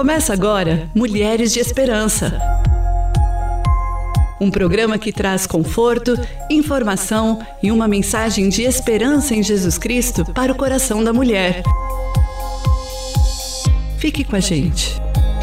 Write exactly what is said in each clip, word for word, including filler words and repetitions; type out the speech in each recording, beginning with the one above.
Começa agora Mulheres de Esperança. Um programa que traz conforto, informação e uma mensagem de esperança em Jesus Cristo para o coração da mulher. Fique com a gente.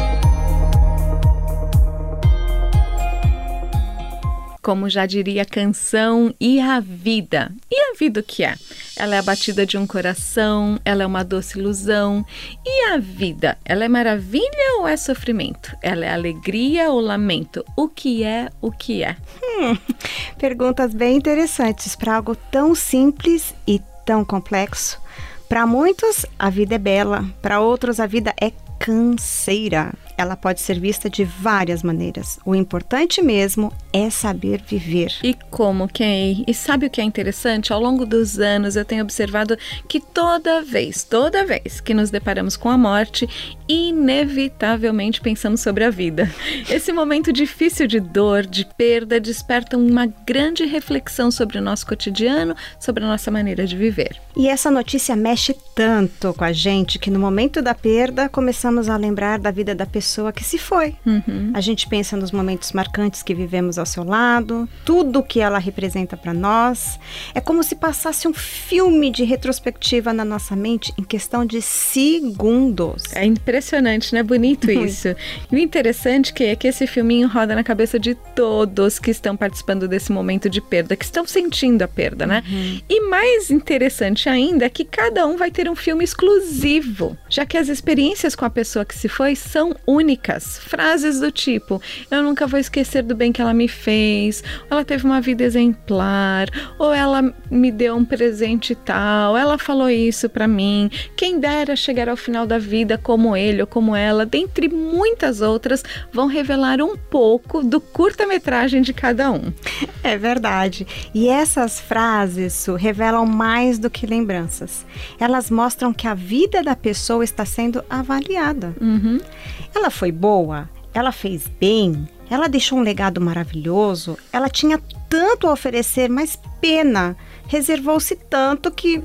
Como já diria a canção, e a vida? E a vida o que é? Ela é a batida de um coração, ela é uma doce ilusão. E a vida? Ela é maravilha ou é sofrimento? Ela é alegria ou lamento? O que é o que é? Hum, perguntas bem interessantes para algo tão simples e tão complexo. Para muitos, a vida é bela, para outros, a vida é canseira. Ela pode ser vista de várias maneiras. O importante mesmo é saber viver. E como, Kay? E sabe o que é interessante? Ao longo dos anos eu tenho observado que toda vez, toda vez que nos deparamos com a morte, inevitavelmente pensamos sobre a vida. Esse momento difícil de dor, de perda, desperta uma grande reflexão sobre o nosso cotidiano, sobre a nossa maneira de viver. E essa notícia mexe tanto com a gente que no momento da perda começamos a lembrar da vida da pessoa que se foi. Uhum. A gente pensa nos momentos marcantes que vivemos ao seu lado, tudo que ela representa para nós. É como se passasse um filme de retrospectiva na nossa mente em questão de segundos. É impressionante, né? Bonito isso. E o interessante que é que esse filminho roda na cabeça de todos que estão participando desse momento de perda, que estão sentindo a perda, né? Uhum. E mais interessante ainda é que cada um vai ter um filme exclusivo, já que as experiências com a pessoa que se foi são únicas. Frases do tipo: eu nunca vou esquecer do bem que ela me fez, ou ela teve uma vida exemplar, ou ela me deu um presente tal, ela falou isso pra mim, quem dera chegar ao final da vida como ele ou como ela, dentre muitas outras, vão revelar um pouco do curta-metragem de cada um. É verdade. E essas frases, Su, revelam mais do que lembranças. Elas mostram que a vida da pessoa está sendo avaliada. Uhum. Ela foi boa? Ela fez bem? Ela deixou um legado maravilhoso? Ela tinha tanto a oferecer, mas pena, reservou-se tanto que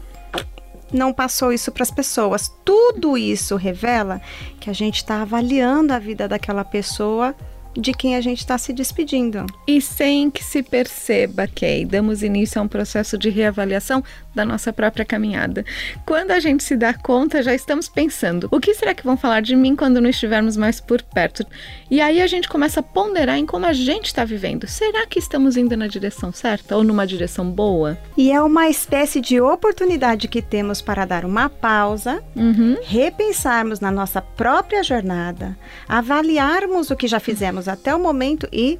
não passou isso para as pessoas. Tudo isso revela que a gente está avaliando a vida daquela pessoa de quem a gente está se despedindo. E sem que se perceba, Kay, damos início a um processo de reavaliação da nossa própria caminhada. Quando a gente se dá conta, já estamos pensando: o que será que vão falar de mim quando não estivermos mais por perto? E aí a gente começa a ponderar em como a gente está vivendo. Será que estamos indo na direção certa ou numa direção boa? E é uma espécie de oportunidade que temos para dar uma pausa, Uhum. repensarmos na nossa própria jornada, avaliarmos o que já fizemos até o momento e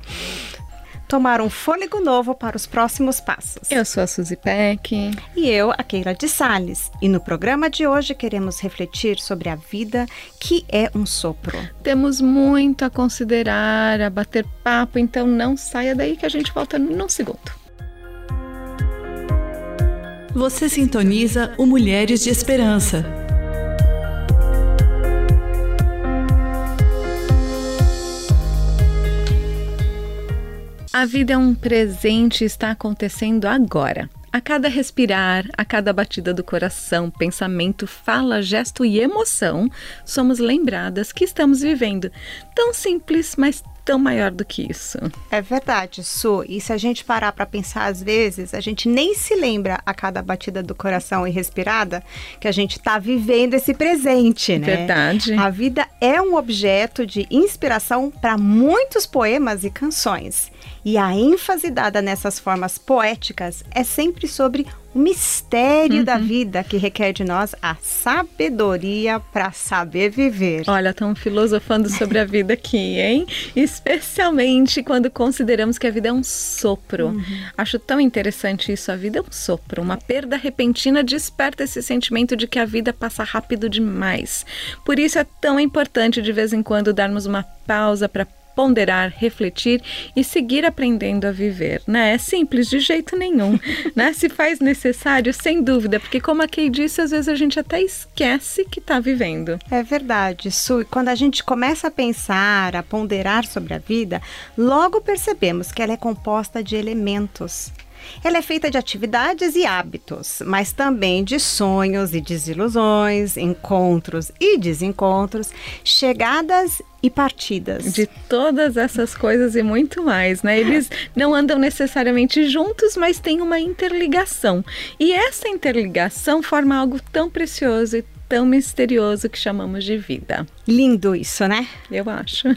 tomar um fôlego novo para os próximos passos. Eu sou a Suzy Peck. E eu, a Keila de Sales. E no programa de hoje queremos refletir sobre a vida, que é um sopro. Temos muito a considerar, a bater papo, então não saia daí que a gente volta num segundo. Você sintoniza o Mulheres de Esperança. A vida é um presente e está acontecendo agora. A cada respirar, a cada batida do coração, pensamento, fala, gesto e emoção, somos lembradas que estamos vivendo. Tão simples, mas tão maior do que isso. É verdade, Su. E se a gente parar para pensar, às vezes, a gente nem se lembra a cada batida do coração e respirada que a gente está vivendo esse presente, né? Verdade. A vida é um objeto de inspiração para muitos poemas e canções. E a ênfase dada nessas formas poéticas é sempre sobre o mistério uhum. da vida, que requer de nós a sabedoria para saber viver. Olha, estamos filosofando sobre a vida aqui, hein? Especialmente quando consideramos que a vida é um sopro. Uhum. Acho tão interessante isso, a vida é um sopro. Uma perda repentina desperta esse sentimento de que a vida passa rápido demais. Por isso é tão importante de vez em quando darmos uma pausa para ponderar, refletir e seguir aprendendo a viver, né? É simples de jeito nenhum, né? Se faz necessário, sem dúvida, porque como a Kay disse, às vezes a gente até esquece que está vivendo. É verdade, Su. E quando a gente começa a pensar, a ponderar sobre a vida, logo percebemos que ela é composta de elementos. Ela é feita de atividades e hábitos, mas também de sonhos e desilusões, encontros e desencontros, chegadas e partidas. De todas essas coisas e muito mais, né? Eles não andam necessariamente juntos, mas têm uma interligação. E essa interligação forma algo tão precioso e tão misterioso que chamamos de vida. Lindo isso, né? Eu acho.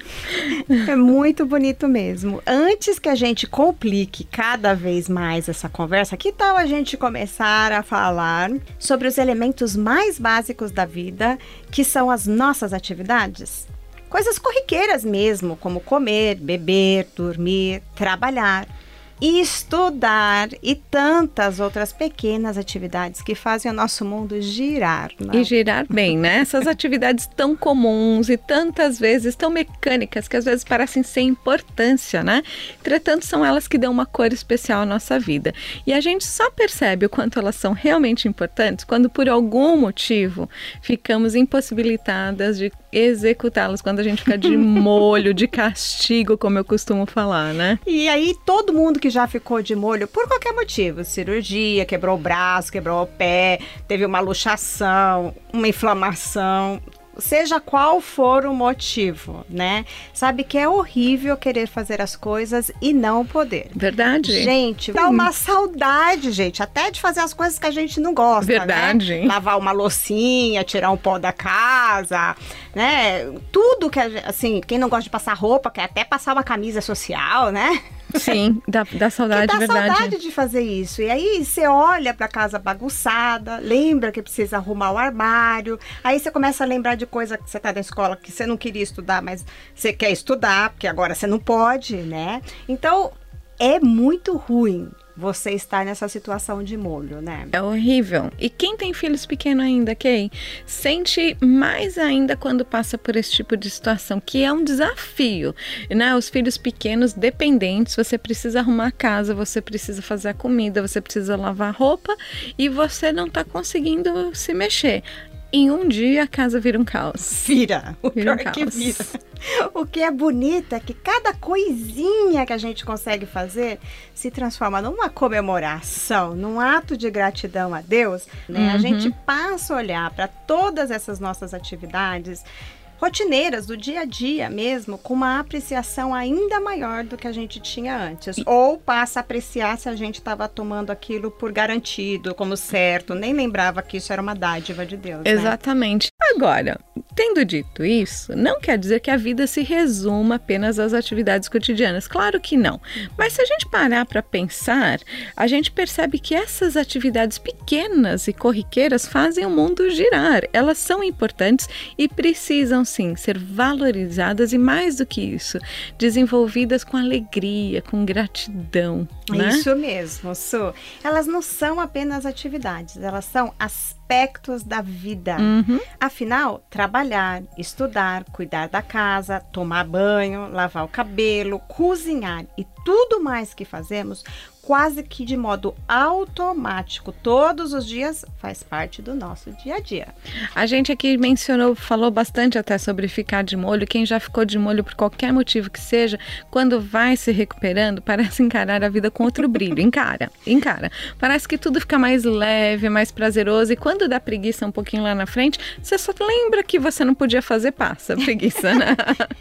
É muito bonito mesmo. Antes que a gente complique cada vez mais essa conversa, que tal a gente começar a falar sobre os elementos mais básicos da vida, que são as nossas atividades? Coisas corriqueiras mesmo, como comer, beber, dormir, trabalhar e estudar e tantas outras pequenas atividades que fazem o nosso mundo girar. Né? E girar bem, né? Essas atividades tão comuns e tantas vezes tão mecânicas que às vezes parecem sem importância, né? Entretanto, são elas que dão uma cor especial à nossa vida. E a gente só percebe o quanto elas são realmente importantes quando por algum motivo ficamos impossibilitadas de executá-las, quando a gente fica de molho, de castigo, como eu costumo falar, né? E aí todo mundo que já ficou de molho por qualquer motivo, cirurgia, quebrou o braço, quebrou o pé, teve uma luxação, uma inflamação, seja qual for o motivo, né? Sabe que é horrível querer fazer as coisas e não poder. Verdade. Gente, dá uma saudade, gente, até de fazer as coisas que a gente não gosta, Verdade. Né? Lavar uma loucinha, tirar um pó da casa, né? Tudo que, assim, quem não gosta de passar roupa, quer até passar uma camisa social, né? Sim, dá, dá saudade, dá verdade. saudade de fazer isso. E aí você olha pra casa bagunçada, lembra que precisa arrumar o armário, aí você começa a lembrar de coisa que você tá na escola que você não queria estudar, mas você quer estudar, porque agora você não pode, né? Então, é muito ruim você estar nessa situação de molho, né? É horrível. E quem tem filhos pequenos ainda, Kay, sente mais ainda quando passa por esse tipo de situação, que é um desafio, né? Os filhos pequenos, dependentes, você precisa arrumar a casa, você precisa fazer a comida, você precisa lavar a roupa e você não tá conseguindo se mexer. Em um dia a casa vira um caos. Vira. O vira um pior é caos. que vira. O que é bonito é que cada coisinha que a gente consegue fazer se transforma numa comemoração, num ato de gratidão a Deus, né? Uhum. A gente passa a olhar para todas essas nossas atividades rotineiras do dia a dia mesmo, com uma apreciação ainda maior do que a gente tinha antes. Ou passa a apreciar se a gente estava tomando aquilo por garantido, como certo, nem lembrava que isso era uma dádiva de Deus. Exatamente. Né? Agora, tendo dito isso, não quer dizer que a vida se resuma apenas às atividades cotidianas. Claro que não. Mas se a gente parar para pensar, a gente percebe que essas atividades pequenas e corriqueiras fazem o mundo girar. Elas são importantes e precisam sim, ser valorizadas e mais do que isso, desenvolvidas com alegria, com gratidão. Né? Isso mesmo, Su. Elas não são apenas atividades, elas são aspectos da vida. Uhum. Afinal, trabalhar, estudar, cuidar da casa, tomar banho, lavar o cabelo, cozinhar e tudo mais que fazemos, quase que de modo automático, todos os dias, faz parte do nosso dia a dia. A gente aqui mencionou, falou bastante até sobre ficar de molho. Quem já ficou de molho por qualquer motivo que seja, quando vai se recuperando, parece encarar a vida com outro brilho. Encara, encara. Parece que tudo fica mais leve, mais prazeroso. E quando dá preguiça um pouquinho lá na frente, você só lembra que você não podia fazer, passa preguiça, né?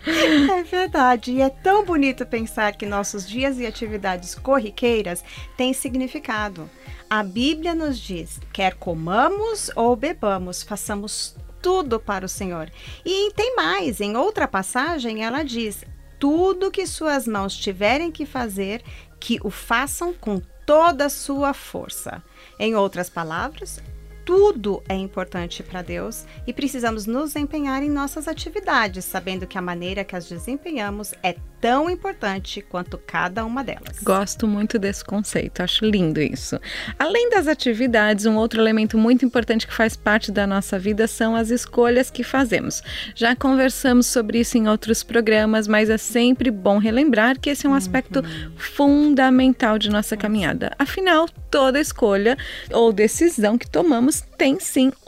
É verdade. E é tão bonito pensar que nossos dias e atividades corriqueiras têm significado. A Bíblia nos diz, quer comamos ou bebamos, façamos tudo para o Senhor. E tem mais, em outra passagem ela diz, tudo que suas mãos tiverem que fazer, que o façam com toda a sua força. Em outras palavras, tudo é importante para Deus e precisamos nos empenhar em nossas atividades, sabendo que a maneira que as desempenhamos é tão importante quanto cada uma delas. Gosto muito desse conceito, acho lindo isso. Além das atividades, um outro elemento muito importante que faz parte da nossa vida são as escolhas que fazemos. Já conversamos sobre isso em outros programas, mas é sempre bom relembrar que esse é um aspecto uhum. fundamental de nossa caminhada. Afinal, toda escolha ou decisão que tomamos tem sim uma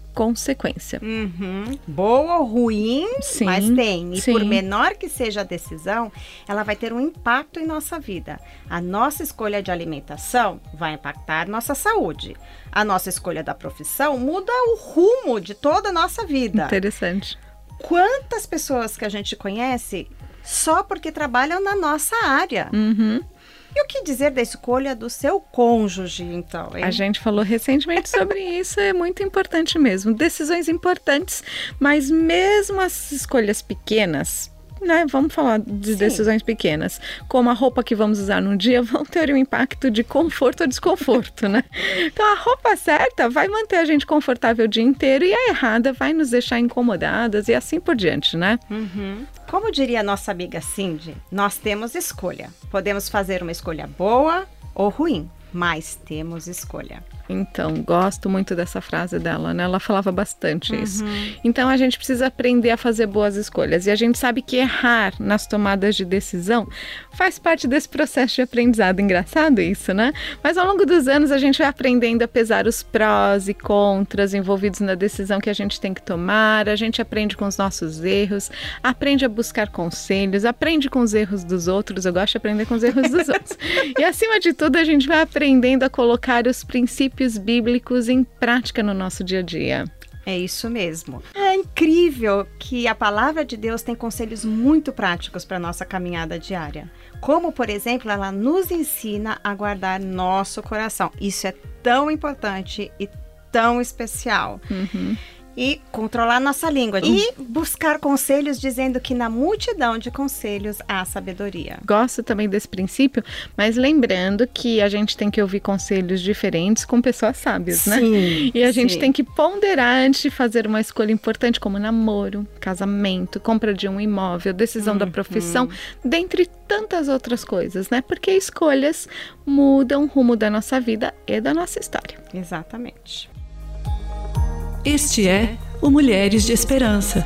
consequência. Uhum. Boa ou ruim, Sim, mas tem. E sim. por menor que seja a decisão, ela vai ter um impacto em nossa vida. A nossa escolha de alimentação vai impactar nossa saúde. A nossa escolha da profissão muda o rumo de toda a nossa vida. Interessante. Quantas pessoas que a gente conhece só porque trabalham na nossa área? Uhum. E o que dizer da escolha do seu cônjuge, então, hein? A gente falou recentemente sobre isso, é muito importante mesmo. Decisões importantes, mas mesmo as escolhas pequenas, né? Vamos falar de Sim. decisões pequenas, como a roupa que vamos usar num dia, vão ter um impacto de conforto ou desconforto, né? Então a roupa certa vai manter a gente confortável o dia inteiro e a errada vai nos deixar incomodadas e assim por diante, né? Uhum. Como diria a nossa amiga Cindy, nós temos escolha. Podemos fazer uma escolha boa ou ruim, mas temos escolha. Então, gosto muito dessa frase dela, né? Ela falava bastante Uhum. isso. Então, a gente precisa aprender a fazer boas escolhas. E a gente sabe que errar nas tomadas de decisão faz parte desse processo de aprendizado. Engraçado isso, né? Mas ao longo dos anos, a gente vai aprendendo a pesar os prós e contras envolvidos na decisão que a gente tem que tomar. A gente aprende com os nossos erros, aprende a buscar conselhos, aprende com os erros dos outros. Eu gosto de aprender com os erros dos outros. E, acima de tudo, a gente vai aprendendo a colocar os princípios bíblicos em prática no nosso dia a dia. É isso mesmo. É incrível que a palavra de Deus tem conselhos muito práticos para a nossa caminhada diária. Como, por exemplo, ela nos ensina a guardar nosso coração. Isso é tão importante e tão especial. Uhum. E controlar nossa língua. E buscar conselhos dizendo que na multidão de conselhos há sabedoria. Gosto também desse princípio, mas lembrando que a gente tem que ouvir conselhos diferentes com pessoas sábias, né? Sim, E a gente sim. tem que ponderar antes de fazer uma escolha importante como namoro, casamento, compra de um imóvel, decisão da profissão, dentre tantas outras coisas, né? Porque escolhas mudam o rumo da nossa vida e da nossa história. Exatamente. Este é o Mulheres de Esperança.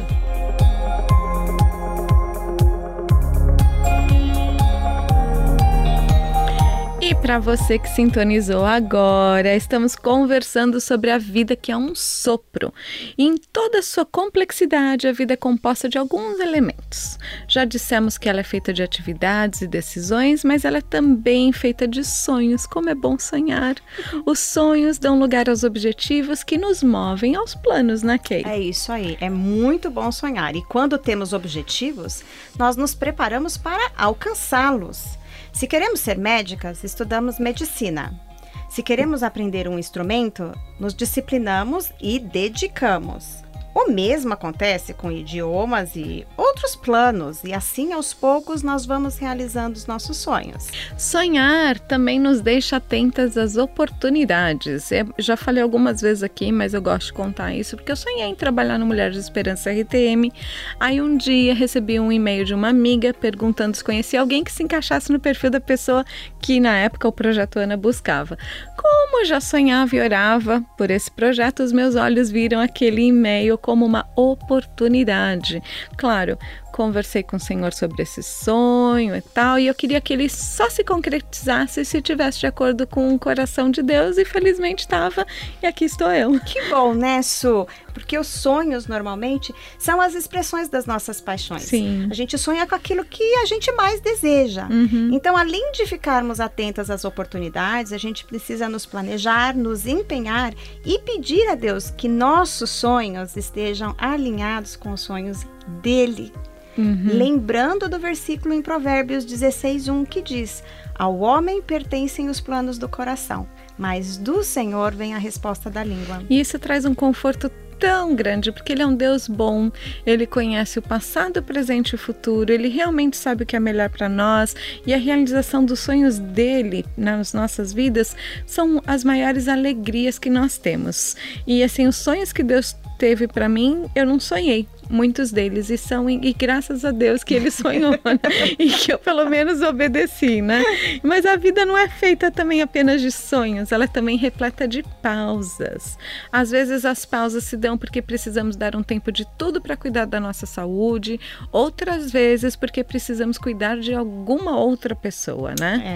E para você que sintonizou agora, estamos conversando sobre a vida que é um sopro. E em toda a sua complexidade, a vida é composta de alguns elementos. Já dissemos que ela é feita de atividades e decisões, mas ela é também feita de sonhos. Como é bom sonhar. Os sonhos dão lugar aos objetivos que nos movem aos planos, né, Kay? É isso aí, é muito bom sonhar. E quando temos objetivos, nós nos preparamos para alcançá-los. Se queremos ser médicas, estudamos medicina. Se queremos aprender um instrumento, nos disciplinamos e dedicamos. O mesmo acontece com idiomas e outros planos, e assim aos poucos nós vamos realizando os nossos sonhos. Sonhar também nos deixa atentas às oportunidades. Eu já falei algumas vezes aqui, mas eu gosto de contar isso, porque eu sonhei em trabalhar no Mulheres de Esperança R T M. Aí um dia recebi um e-mail de uma amiga perguntando se conhecia alguém que se encaixasse no perfil da pessoa que na época o Projeto Ana buscava. Como eu já sonhava e orava por esse projeto, os meus olhos viram aquele e-mail como uma oportunidade. Claro, conversei com o Senhor sobre esse sonho e tal, e eu queria que ele só se concretizasse se estivesse de acordo com o coração de Deus, e felizmente estava, e aqui estou eu. Que bom, né, Su? Porque os sonhos, normalmente, são as expressões das nossas paixões. Sim. A gente sonha com aquilo que a gente mais deseja. Uhum. Então, além de ficarmos atentas às oportunidades, a gente precisa nos planejar, nos empenhar e pedir a Deus que nossos sonhos estejam alinhados com os sonhos dele. Uhum. Lembrando do versículo em Provérbios dezesseis, um, que diz: ao homem pertencem os planos do coração, mas do Senhor vem a resposta da língua. E isso traz um conforto tão grande, porque ele é um Deus bom, ele conhece o passado, o presente e o futuro, ele realmente sabe o que é melhor para nós, e a realização dos sonhos dele nas nossas vidas são as maiores alegrias que nós temos. E assim, os sonhos que Deus teve para mim, eu não sonhei muitos deles, e são e graças a Deus que ele sonhou, né? E que eu pelo menos obedeci, né? Mas a vida não é feita também apenas de sonhos, ela é também repleta de pausas. Às vezes as pausas se dão porque precisamos dar um tempo de tudo para cuidar da nossa saúde, outras vezes porque precisamos cuidar de alguma outra pessoa, né? É.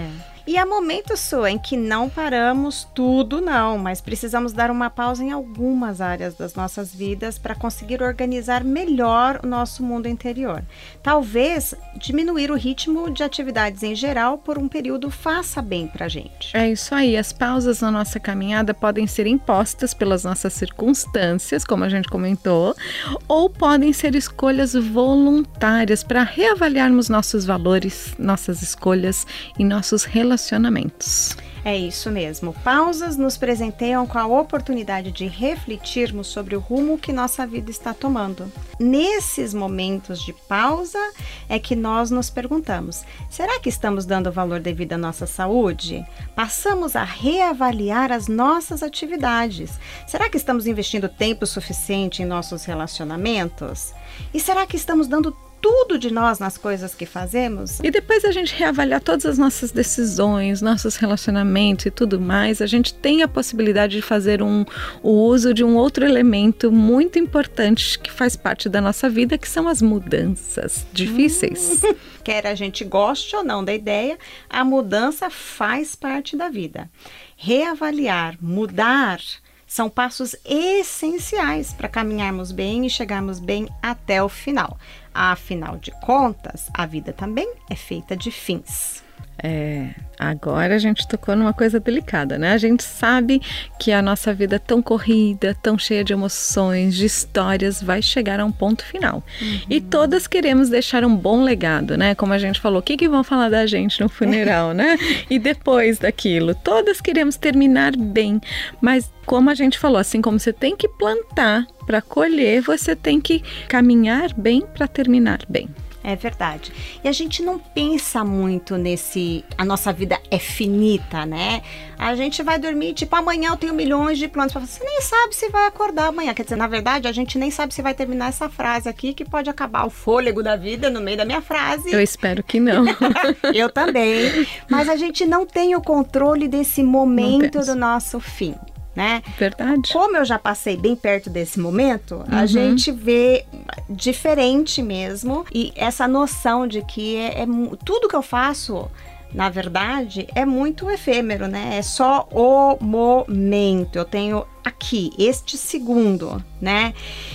E há momentos, Su, em que não paramos tudo, não, mas precisamos dar uma pausa em algumas áreas das nossas vidas para conseguir organizar melhor o nosso mundo interior. Talvez diminuir o ritmo de atividades em geral por um período faça bem para a gente. É isso aí, as pausas na nossa caminhada podem ser impostas pelas nossas circunstâncias, como a gente comentou, ou podem ser escolhas voluntárias para reavaliarmos nossos valores, nossas escolhas e nossos relacionamentos. Relacionamentos. É isso mesmo. Pausas nos presenteiam com a oportunidade de refletirmos sobre o rumo que nossa vida está tomando. Nesses momentos de pausa é que nós nos perguntamos: será que estamos dando valor devido à nossa saúde? Passamos a reavaliar as nossas atividades. Será que estamos investindo tempo suficiente em nossos relacionamentos? E será que estamos dando tudo de nós nas coisas que fazemos? E depois a gente reavaliar todas as nossas decisões, nossos relacionamentos e tudo mais, a gente tem a possibilidade de fazer um, o uso de um outro elemento muito importante que faz parte da nossa vida, que são as mudanças difíceis. Hum, quer a gente goste ou não da ideia, a mudança faz parte da vida. Reavaliar, mudar, são passos essenciais para caminharmos bem e chegarmos bem até o final. Afinal de contas, a vida também é feita de fins. É, agora a gente tocou numa coisa delicada, né? A gente sabe que a nossa vida é tão corrida, tão cheia de emoções, de histórias, vai chegar a um ponto final. Uhum. E todas queremos deixar um bom legado, né? Como a gente falou, o que, que vão falar da gente no funeral, né? E depois daquilo, todas queremos terminar bem, mas como a gente falou, assim como você tem que plantar para colher, você tem que caminhar bem para terminar bem. É verdade. E a gente não pensa muito nesse... A nossa vida é finita, né? A gente vai dormir, tipo, amanhã eu tenho milhões de planos. Você nem sabe se vai acordar amanhã. Quer dizer, na verdade, a gente nem sabe se vai terminar essa frase aqui, que pode acabar o fôlego da vida no meio da minha frase. Eu espero que não. Eu também. Mas a gente não tem o controle desse momento do nosso fim. Né? Verdade. Como eu já passei bem perto desse momento, uhum. a gente vê diferente mesmo, e essa noção de que é, é tudo que eu faço, na verdade, é muito efêmero, né? É só o momento. Eu tenho aqui, este segundo, né?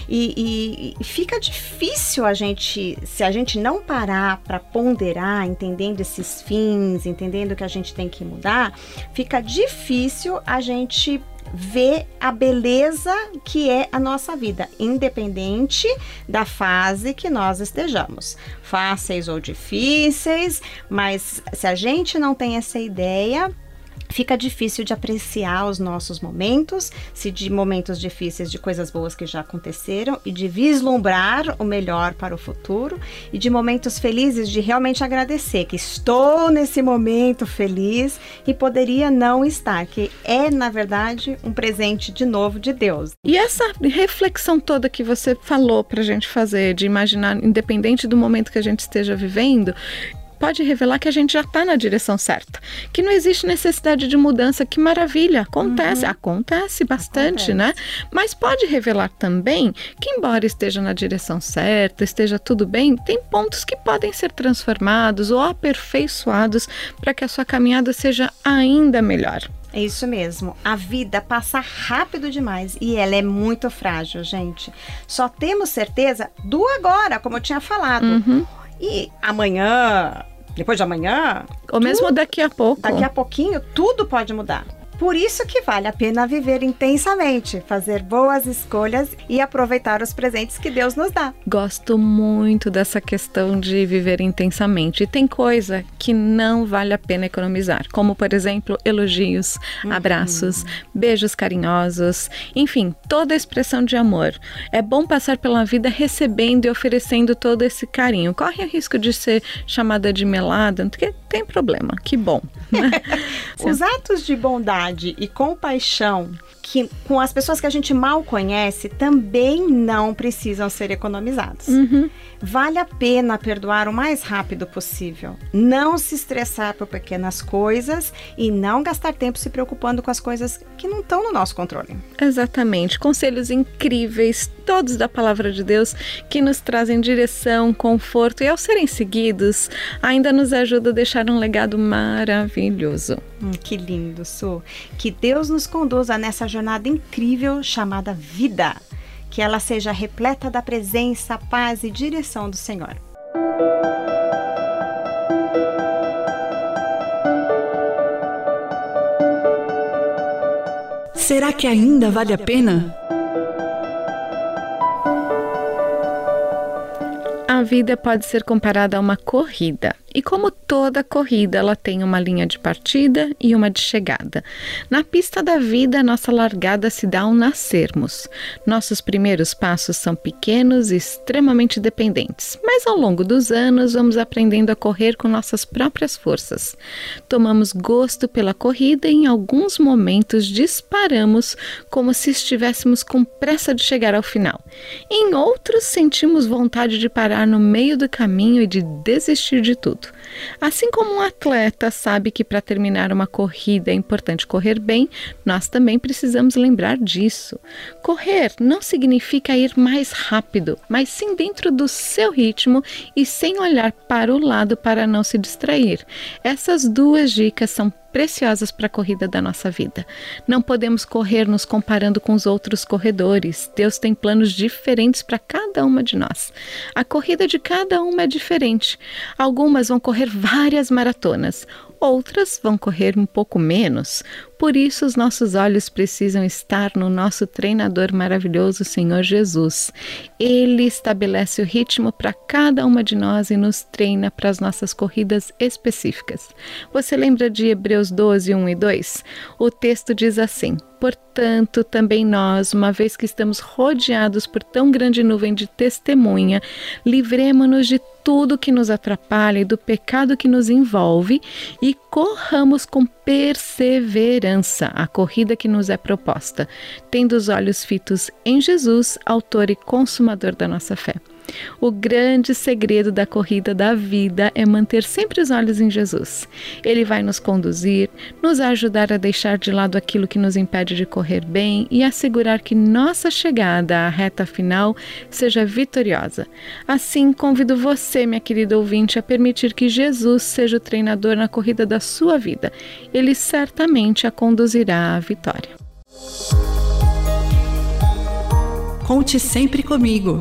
E, e fica difícil a gente, se a gente não parar para ponderar, entendendo esses fins, entendendo que a gente tem que mudar, fica difícil a gente ver a beleza que é a nossa vida, independente da fase que nós estejamos, fáceis ou difíceis, mas se a gente não tem essa ideia, fica difícil de apreciar os nossos momentos, se de momentos difíceis, de coisas boas que já aconteceram, e de vislumbrar o melhor para o futuro, e de momentos felizes, de realmente agradecer que estou nesse momento feliz e poderia não estar, que é, na verdade, um presente de novo de Deus. E essa reflexão toda que você falou para a gente fazer, de imaginar, independente do momento que a gente esteja vivendo, pode revelar que a gente já está na direção certa, que não existe necessidade de mudança. Que maravilha, acontece, uhum. acontece bastante, acontece. Né? Mas pode revelar também que, embora esteja na direção certa, esteja tudo bem, tem pontos que podem ser transformados ou aperfeiçoados para que a sua caminhada seja ainda melhor. É isso mesmo, a vida passa rápido demais e ela é muito frágil, gente. Só temos certeza do agora, como eu tinha falado. Uhum. E amanhã, depois de amanhã... Ou tudo, mesmo daqui a pouco. Daqui a pouquinho, tudo pode mudar. Por isso que vale a pena viver intensamente, fazer boas escolhas e aproveitar os presentes que Deus nos dá. Gosto muito dessa questão de viver intensamente. E tem coisa que não vale a pena economizar, como, por exemplo, elogios, uhum. abraços, beijos carinhosos, enfim, toda a expressão de amor. É bom passar pela vida recebendo e oferecendo todo esse carinho. Corre o risco de ser chamada de melada, porque tem problema, que bom. Né? Os atos de bondade e compaixão que com as pessoas que a gente mal conhece também não precisam ser economizados. Uhum. Vale a pena perdoar o mais rápido possível. Não se estressar por pequenas coisas e não gastar tempo se preocupando com as coisas que não estão no nosso controle. Exatamente. Conselhos incríveis, todos da Palavra de Deus, que nos trazem direção, conforto e, ao serem seguidos, ainda nos ajuda a deixar um legado maravilhoso. Hum, que lindo, Su. Que Deus nos conduza nessa jornada incrível chamada vida. Que ela seja repleta da presença, paz e direção do Senhor. Será que ainda vale a pena? A vida pode ser comparada a uma corrida. E como toda corrida, ela tem uma linha de partida e uma de chegada. Na pista da vida, nossa largada se dá ao nascermos. Nossos primeiros passos são pequenos e extremamente dependentes, mas ao longo dos anos vamos aprendendo a correr com nossas próprias forças. Tomamos gosto pela corrida e em alguns momentos disparamos como se estivéssemos com pressa de chegar ao final. Em outros, sentimos vontade de parar no meio do caminho e de desistir de tudo. Assim como um atleta sabe que para terminar uma corrida é importante correr bem, nós também precisamos lembrar disso. Correr não significa ir mais rápido, mas sim dentro do seu ritmo e sem olhar para o lado para não se distrair. Essas duas dicas são preciosas para a corrida da nossa vida. Não podemos correr nos comparando com os outros corredores. Deus tem planos diferentes para cada uma de nós. A corrida de cada uma é diferente. Algumas vão correr várias maratonas, outras vão correr um pouco menos. Por isso, os nossos olhos precisam estar no nosso treinador maravilhoso, Senhor Jesus. Ele estabelece o ritmo para cada uma de nós e nos treina para as nossas corridas específicas. Você lembra de Hebreus doze, um e dois? O texto diz assim: portanto, também nós, uma vez que estamos rodeados por tão grande nuvem de testemunha, livremo-nos de tudo que nos atrapalha e do pecado que nos envolve e corramos com perseverança a corrida que nos é proposta, tendo os olhos fitos em Jesus, autor e consumador da nossa fé. O grande segredo da corrida da vida é manter sempre os olhos em Jesus. Ele vai nos conduzir, nos ajudar a deixar de lado aquilo que nos impede de correr bem e assegurar que nossa chegada à reta final seja vitoriosa. Assim, convido você, minha querida ouvinte, a permitir que Jesus seja o treinador na corrida da sua vida. Ele certamente a conduzirá à vitória. Conte sempre comigo.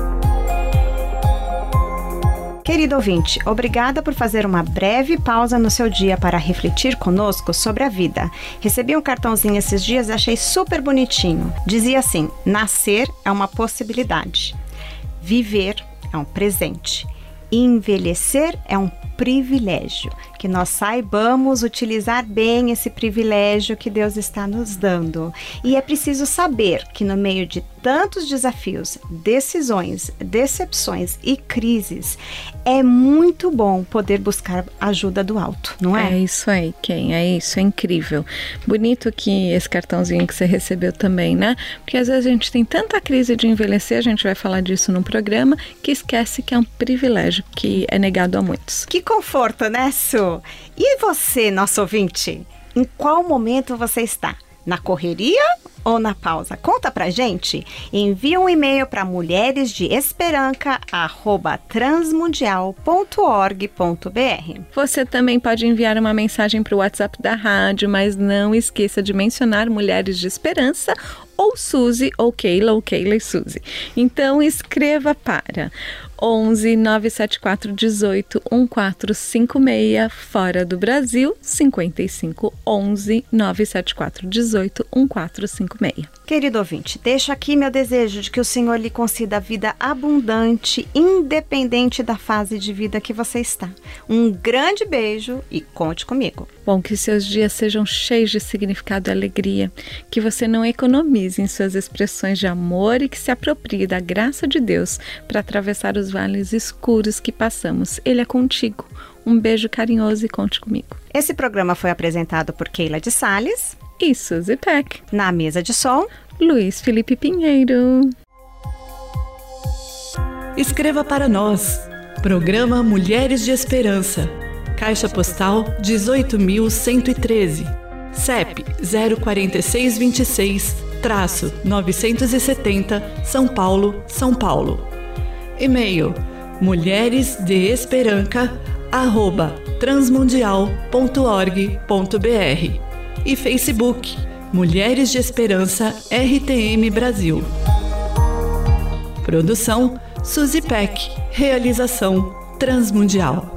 Querido ouvinte, obrigada por fazer uma breve pausa no seu dia para refletir conosco sobre a vida. Recebi um cartãozinho esses dias e achei super bonitinho. Dizia assim: nascer é uma possibilidade, viver é um presente, envelhecer é um privilégio. Que nós saibamos utilizar bem esse privilégio que Deus está nos dando. E é preciso saber que no meio de tantos desafios, decisões, decepções e crises, é muito bom poder buscar ajuda do alto, não é? É isso aí, Ken, é isso, é incrível. Bonito que esse cartãozinho que você recebeu também, né? Porque às vezes a gente tem tanta crise de envelhecer, a gente vai falar disso num programa, que esquece que é um privilégio que é negado a muitos. Que conforto, né, Su? E você, nosso ouvinte? Em qual momento você está? Na correria ou na pausa? Conta pra gente. Envia um e-mail para mulheresdeesperanca arroba transmundial ponto org ponto br. Você também pode enviar uma mensagem para o WhatsApp da rádio, mas não esqueça de mencionar Mulheres de Esperança ou Suzy, ou Keila, ou Keila e Suzy. Então escreva para onze, nove sete quatro, dezoito, um quatro cinco seis, fora do Brasil, cinquenta e cinco, onze, nove sete quatro, dezoito, um quatro cinco seis. Querido ouvinte, deixo aqui meu desejo de que o Senhor lhe conceda vida abundante, independente da fase de vida que você está. Um grande beijo e conte comigo. Bom, que seus dias sejam cheios de significado e alegria, que você não economize em suas expressões de amor e que se aproprie da graça de Deus para atravessar os vales escuros que passamos. Ele é contigo. Um beijo carinhoso e conte comigo. Esse programa foi apresentado por Keila de Sales e Suzy Peck. Na mesa de som, Luiz Felipe Pinheiro. Escreva para nós. Programa Mulheres de Esperança. Caixa Postal dezoito mil cento e treze. C E P zero quatro seis dois seis, novecentos e setenta, São Paulo, São Paulo. E-mail mulheresdeesperanca arroba transmundial ponto org ponto br e Facebook Mulheres de Esperança R T M Brasil. Produção Suzy Peck. Realização Transmundial.